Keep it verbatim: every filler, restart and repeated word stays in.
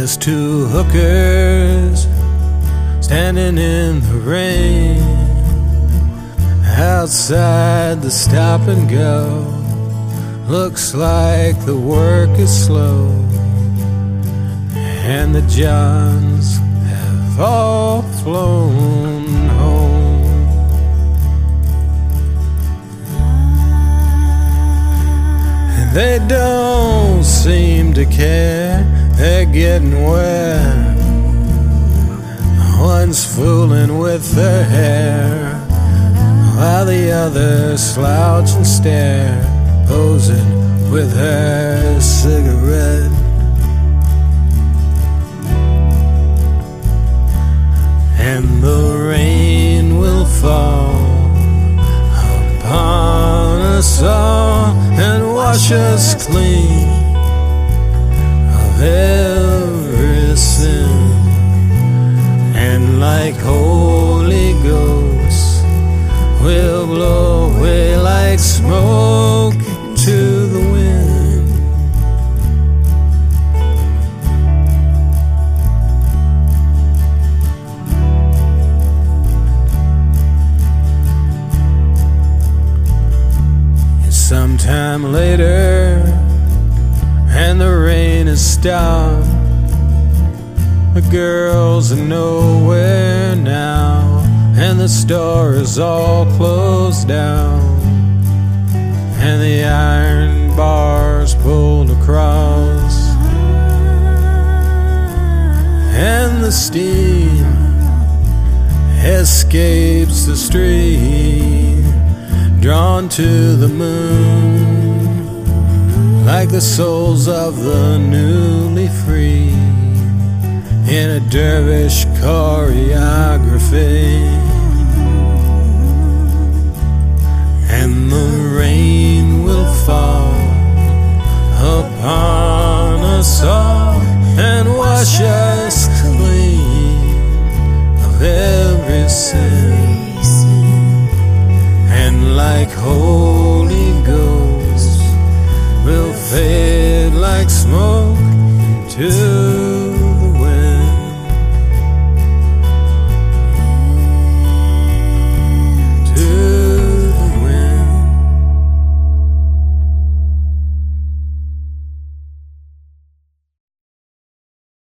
brings two hookers standing in the rain outside the stop and go. Looks like the work is slow, and the Johns have all flown home. And they don't seem to care, they're getting wet. One's fooling with her hair, while the other slouch and stare, posing with her cigarette. And the rain will fall upon us all and wash us clean of every sin. And like Holy Ghost, we'll blow away like smoke to the wind. And sometime later, and the rain has stopped, the girls are nowhere now, and the store is all closed down, and the iron bars pulled across, and the steam escapes the stream, drawn to the moon like the souls of the newly free in a dervish choreography. And the rain will fall upon us all and wash us clean of every sin. And like Holy Ghost, we'll fade like smoke to